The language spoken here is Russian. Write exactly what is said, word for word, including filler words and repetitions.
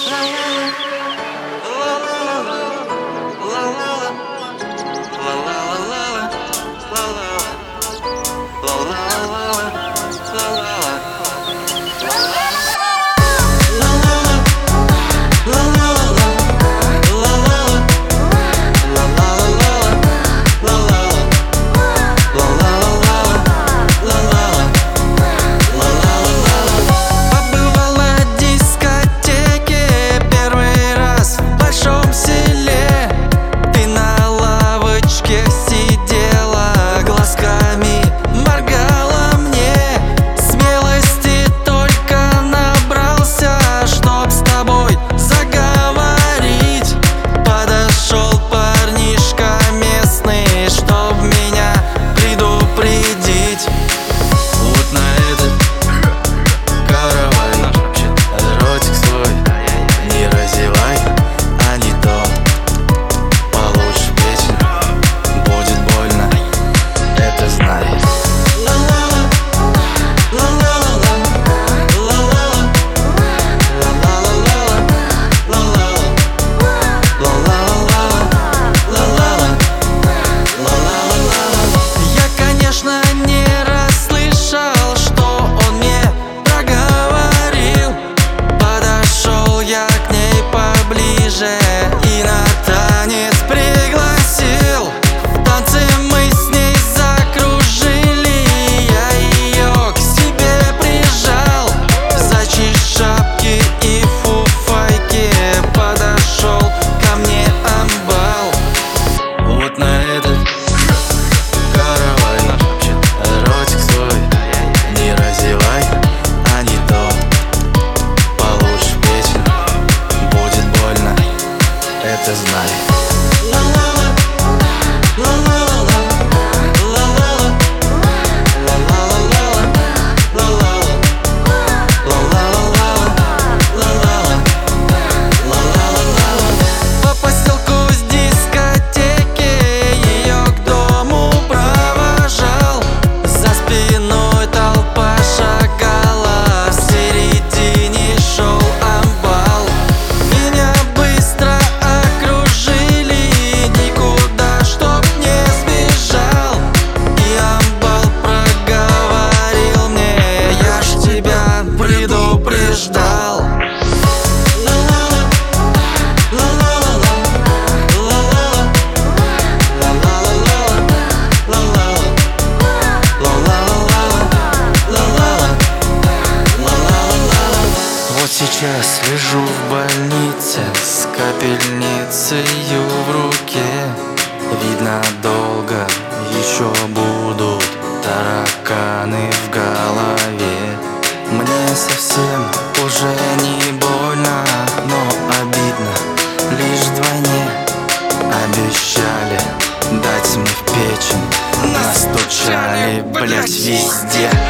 И на танец пригласил. В танце мы с ней закружили. Я ее к себе прижал. В заячьей шапке и фуфайке подошел ко мне амбал. Вот на этот каравай наш ротик свой не разевай, а не то получишь печень, будет больно, это знай. По поселку с дискотеки ее к дому провожал. За спиной толпа шагала, в середине шел амбал. Меня быстро окружили, никуда чтоб не сбежал. И амбал проговорил мне: я ж тебя предупреждал. Вот сейчас лежу в больнице с капельницею в руке. Видно, долго еще будут тараканы в голове. Мне совсем уже не больно, но обидно лишь вдвойне. Обещали дать мне в печень, настучали, блять, везде.